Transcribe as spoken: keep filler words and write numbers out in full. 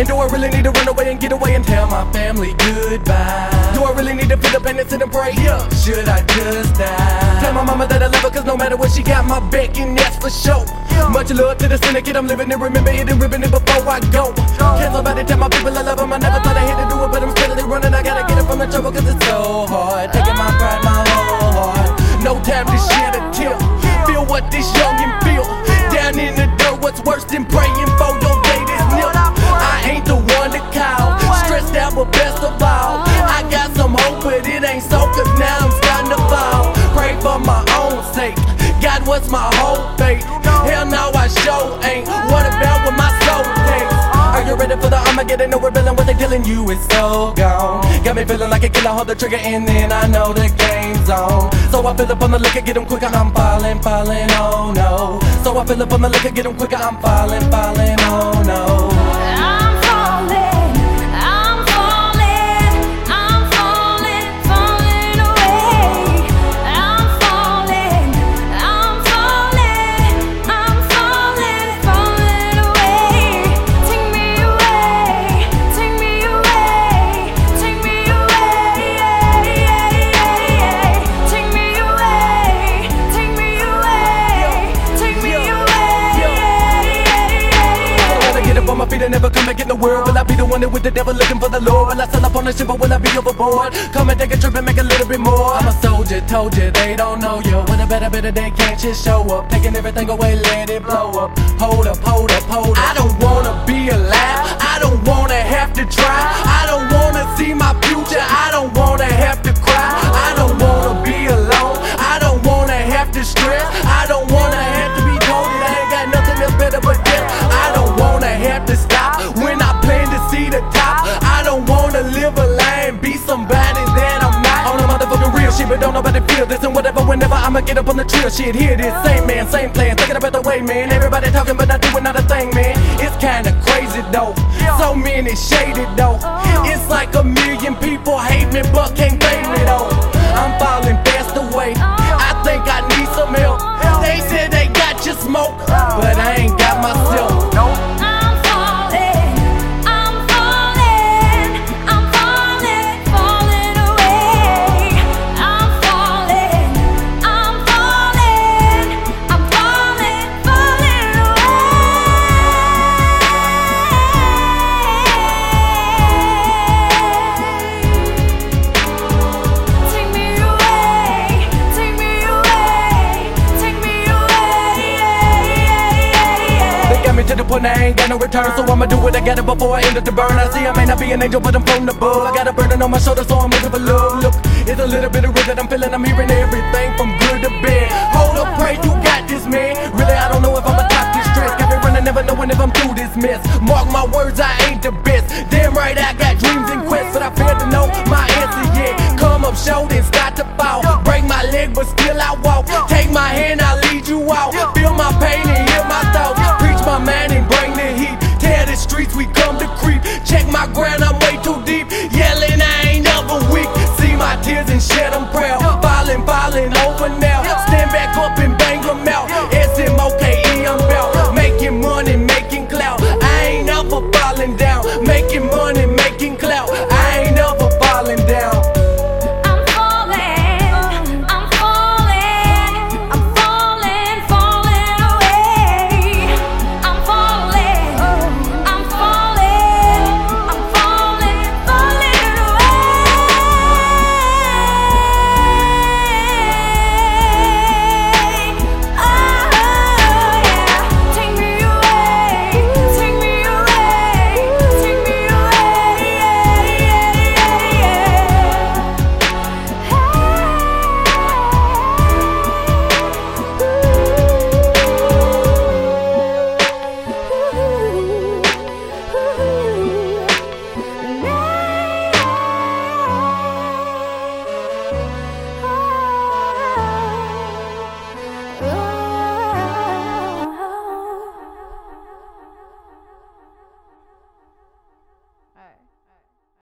And do I really need to run away and get away and tell my family goodbye? Do I really need to fit up and sit and pray? Yeah. Should I just die? Tell my mama that I love her, cause no matter what, she got my back, and that's for sure. Much love to the syndicate, I'm living it, remember it and ripping it before I go. Can't somebody tell my people I love them, I never thought I had to do it, but I'm steadily running, I gotta get it from the trouble, cause it's so hard. Taking my pride, my whole heart. No time to shed a tear. Feel what this youngin' feel. Down in the dirt, what's worse than praying for your day this nil? I ain't the one to call, stressed out, but best of all, I got some hope, but it ain't so, cause now I'm starting to fall. Pray for my own sake, God, what's my whole fate? Hell no, I sure ain't. What about what my soul takes? Are you ready for the Armageddon? No rebelling, what they telling you is so gone. Got me feeling like a killer, hold the trigger, and then I know the game's on. So I fill up on the liquor, get them quicker, I'm falling, falling, oh no. So I fill up on the liquor, get them quicker, I'm falling, falling, oh no. I'm falling, I'm falling, I'm falling, falling away. I'm falling, I'm falling, I'm falling, falling away. Take me away, take me away, take me away, take me away, take me away, take me away. Get up on my feet and never come back in the world. Will I be the one that with the devil looking for the Lord? Will I sell up on the ship or will I be overboard? Come and take a trip and make a little bit more. I'm a soldier, told you they don't know you. With a better, better day, can't just show up. Taking everything away, let it blow up. Hold up, hold up, hold up. I don't wanna be alive, I don't wanna have to try. I don't wanna see my future, I don't wanna have to cry. I don't wanna be alone, I don't wanna have to stress. I don't wanna have to be told that I ain't got nothing else better but death. I don't wanna have to stop when I plan to see the top. I don't wanna live a lie and be somebody that I'm not. On the motherfucking real shit, but don't nobody feel this. And whatever, whenever I'ma get up on the trill shit. Hear this, same man, same plan, thinking about the way, man. Everybody talking but not doing not a thing, man. It's kinda crazy though, so many shaded though. It's like a million people hate me but can't blame me though. I'm falling fast away, I think I need some help. They said they got your smoke, but I ain't got myself. I'm falling, I'm falling, I'm falling, falling away. I'm falling, I'm falling, I'm falling, falling away. Take me away, take me away, take me away. They got me to the point I ain't got no return, so I'ma do what I gotta before I end up the burn. I see I may not be an angel, but I'm from the above. I got a burden on my shoulder, so I'm looking for love. Look, it's a little bit of real that I'm feeling. I'm hearing everything from good to bad. Hold up, pray you got this, man. Really, I don't know if I'ma top this stress. Got me running, never knowing if I'm through this mess. Mark my words, I ain't the best. Damn right, I got dreams and quests, but I failed to know my answer yet. Come up short and start to fall. Break my leg, but still I walk. Take my hand, I'll lead you out. Feel my pain and hear my thoughts. Preach my mind and bring the heat. Tear the streets, we come to creep. Check my ground, I'm way too deep. Yelling, I ain't never weak. See my tears and shed them proud. Falling, falling over now. Stand back up and bang them out. S M O K E, I'm bout making money, making clout. I ain't ever falling down. Making money,